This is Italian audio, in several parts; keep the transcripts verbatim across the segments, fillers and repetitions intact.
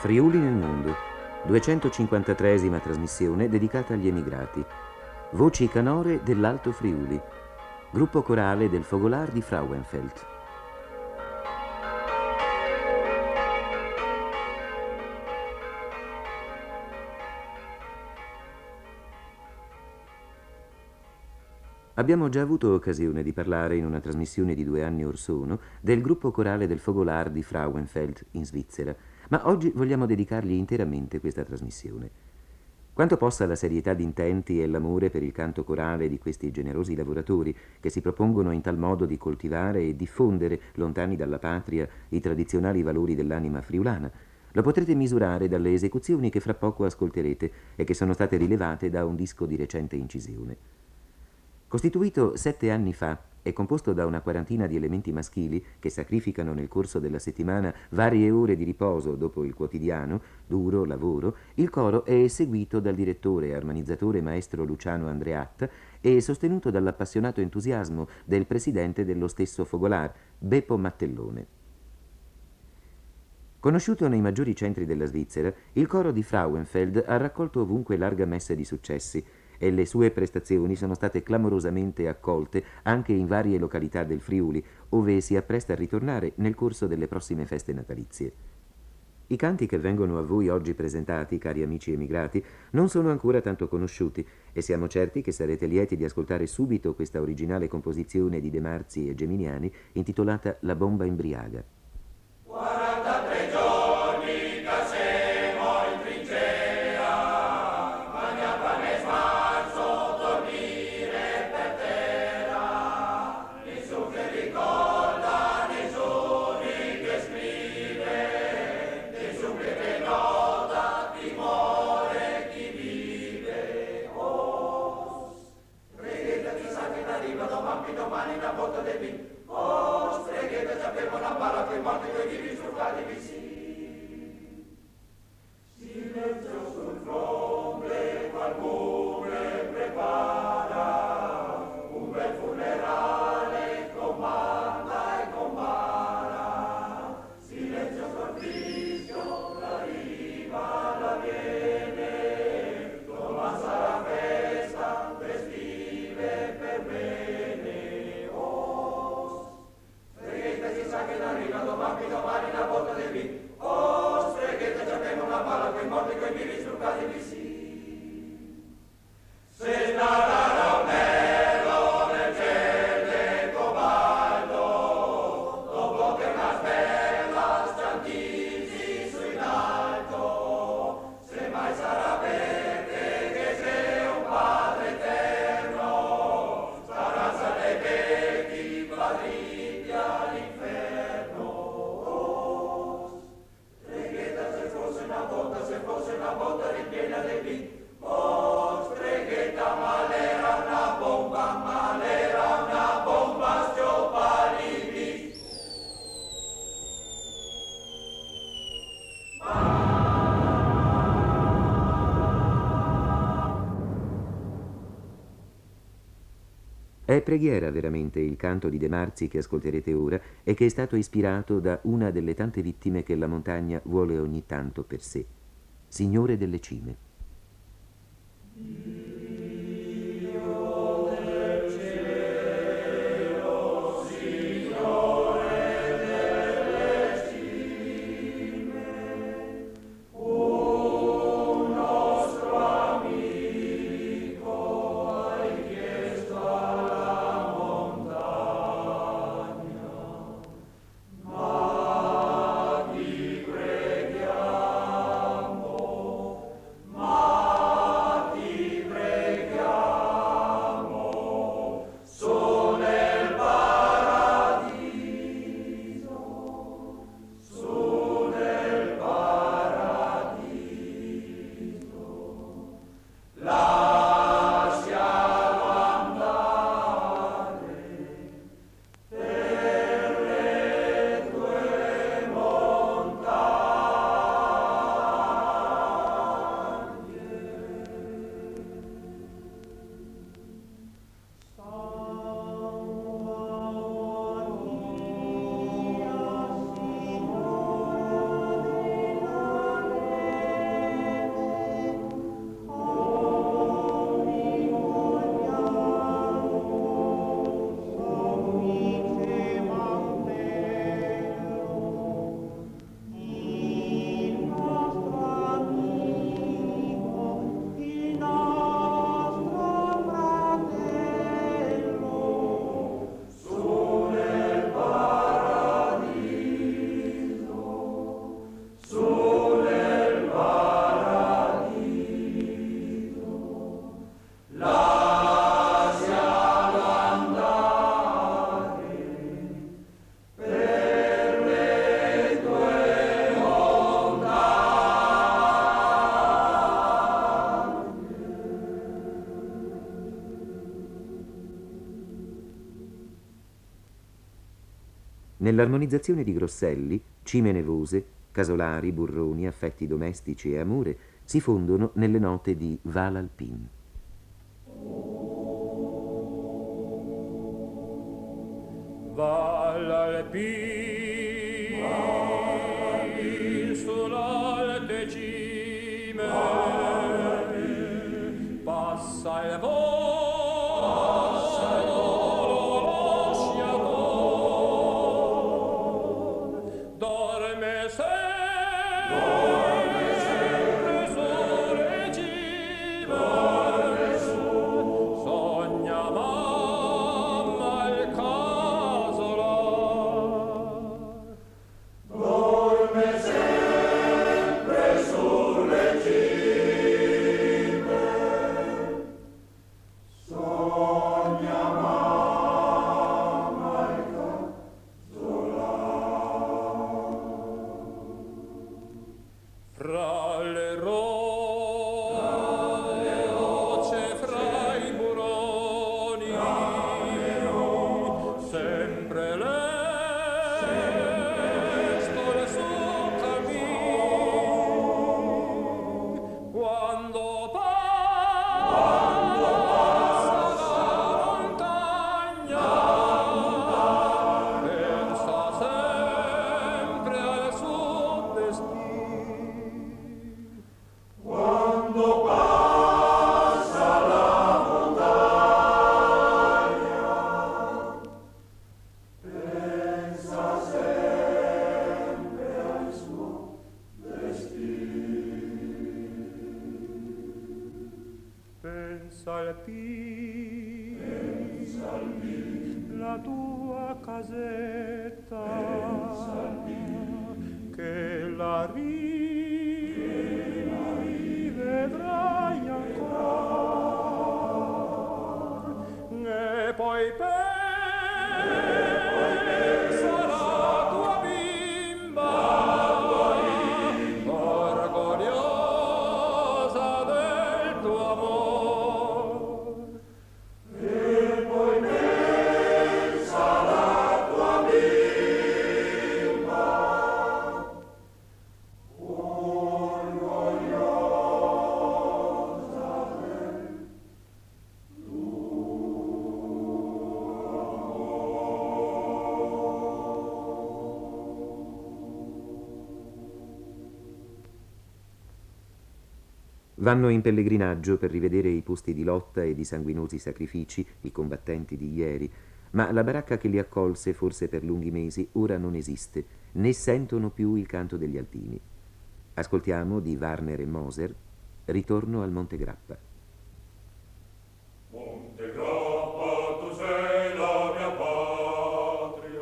Friuli nel mondo, duecentocinquantatreesima trasmissione dedicata agli emigrati. Voci canore dell'Alto Friuli, gruppo corale del Fogolar di Frauenfeld. Abbiamo già avuto occasione di parlare in una trasmissione di due anni or sono del gruppo corale del Fogolar di Frauenfeld in Svizzera, ma oggi vogliamo dedicargli interamente questa trasmissione. Quanto possa la serietà d'intenti e l'amore per il canto corale di questi generosi lavoratori che si propongono in tal modo di coltivare e diffondere, lontani dalla patria, i tradizionali valori dell'anima friulana, lo potrete misurare dalle esecuzioni che fra poco ascolterete e che sono state rilevate da un disco di recente incisione. Costituito sette anni fa e composto da una quarantina di elementi maschili che sacrificano nel corso della settimana varie ore di riposo dopo il quotidiano, duro lavoro, il coro è eseguito dal direttore e armonizzatore maestro Luciano Andreatta e sostenuto dall'appassionato entusiasmo del presidente dello stesso Fogolar, Beppo Mattellone. Conosciuto nei maggiori centri della Svizzera, il coro di Frauenfeld ha raccolto ovunque larga messa di successi e le sue prestazioni sono state clamorosamente accolte anche in varie località del Friuli, ove si appresta a ritornare nel corso delle prossime feste natalizie. I canti che vengono a voi oggi presentati, cari amici emigrati, non sono ancora tanto conosciuti e siamo certi che sarete lieti di ascoltare subito questa originale composizione di De Marzi e Geminiani intitolata La bomba imbriaga. quarantatré giorni casemo in trincea, magna pane smarzo, dormire per terra, nessun che ricorda, nessun che scrive, nessun che nota, timore chi vive. Oh, preghiera chissà che arriva domani, domani una botta del vino. Oh, preghiera sappiamo una balla che morte coi vivi struccati vicini. Silenzio sul fronte, qualcuno prepara un bel funerale, comanda e compara. Silenzio sul fischio, la riva la viene, domani sarà festa, festive per bene. Oh, streghetta si sa che n'arriva domani, domani una botta del vino. Oh, streghetta c'abbiamo una palla coi morti coi vivi struccati vicini. Se narrarà un nero nel cielo cobalto, dopo che una bella stantisi su in alto, se mai sarà verde che sei un padre eterno, sarà sa dei vecchi padrini all'inferno. Oh, streghetta se fosse una botta, se fosse una botta ripiena di vino. Oh, streghetta, ma l'era una bomba, ma l'era una bomba, stiopali di. È preghiera veramente il canto di De Marzi che ascolterete ora e che è stato ispirato da una delle tante vittime che la montagna vuole ogni tanto per sé. Signore delle cime. Ma ti Nell'armonizzazione di Grosselli, cime nevose, casolari, burroni, affetti domestici e amore si fondono nelle note di Val Alpin. Val Alpin, sull'alte cime, passa il volo, lo sciator, dorme sempre sulle cime, sogna mamma il casolar. Dorme sempre sulle cime, sogna mamma il casolar. Fra le rocce, fra i buroni, sempre lesto le suo cammin. Quando passa la montagna, pensa sempre al suo destino. Quando passa la montagna, pensa sempre al suo destino. Pensa al Pi, pensa al Pi, la tua casetta, pensa al Pi, che la rivedrai ancora, e poi pensa alla tua bimba, orgogliosa del tuo amor. E poi pensa alla tua bimba, orgogliosa del Vanno in pellegrinaggio per rivedere i posti di lotta e di sanguinosi sacrifici, i combattenti di ieri, ma la baracca che li accolse forse per lunghi mesi ora non esiste, né sentono più il canto degli alpini. Ascoltiamo di Warner e Moser Ritorno al Monte Grappa. Monte Grappa, tu sei la mia patria.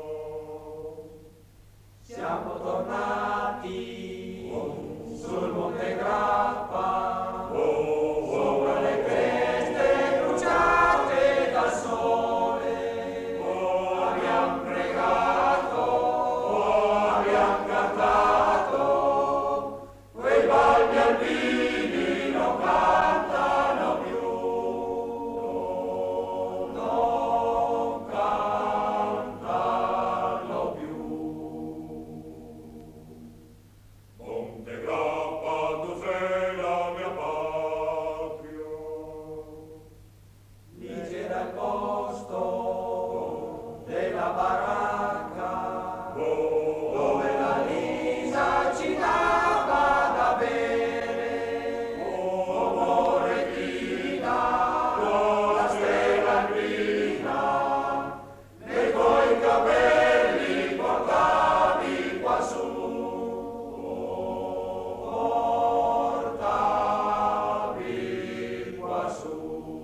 Siamo tornati sul Monte Grappa, sopra le creste bruciate dal sole. Abbiamo pregato, abbiamo cantato, quei balbi alpini non cantano più. Non cantano più. Monte Grappa, tu sei la mia patria. Lì c'era il posto della baracca, dove la Lisa ci dava da bere. Oh, morettina, la stella alpina, nei tuoi capelli portavi quassù. Portavi quassù.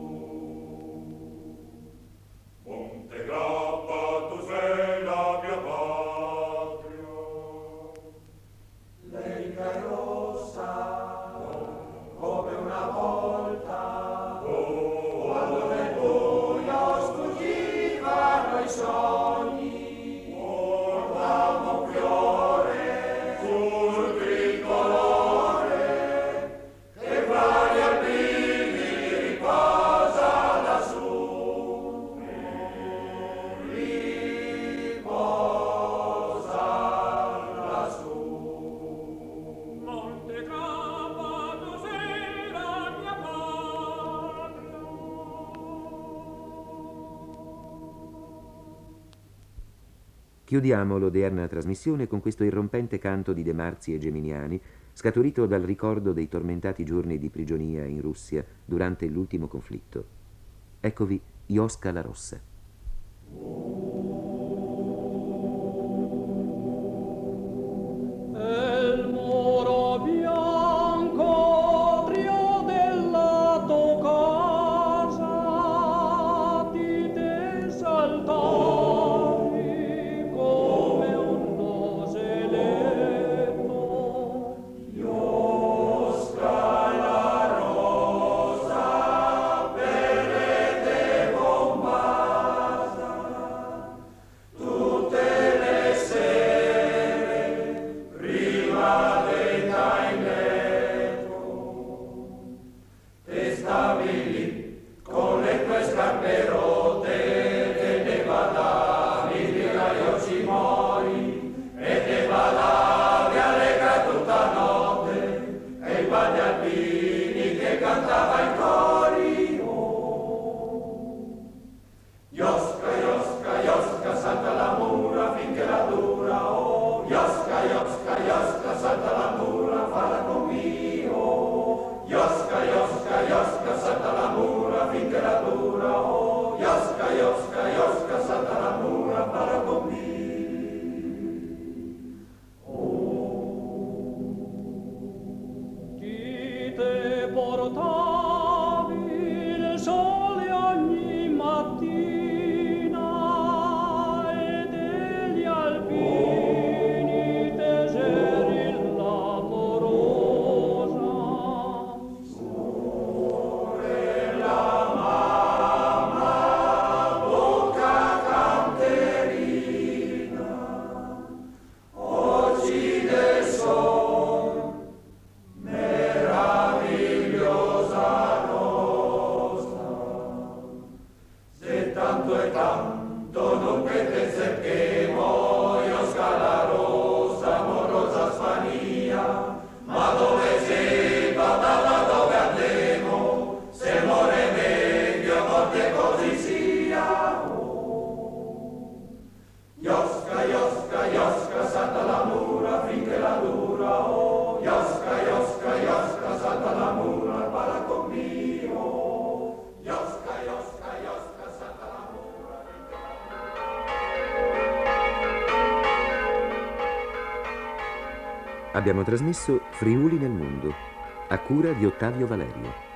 Monte Grappa, tu sei la mia patria. L'erica è rossa come una volta, quando nel buio sfuggivano i sogni. Portava un fiore sul tricolore, che fra gli alpini riposa lassù. Riposa Chiudiamo l'odierna trasmissione con questo irrompente canto di De Marzi e Geminiani, scaturito dal ricordo dei tormentati giorni di prigionia in Russia durante l'ultimo conflitto. Eccovi Iosca la Rossa. Abbiamo trasmesso Friuli nel mondo, a cura di Ottavio Valerio.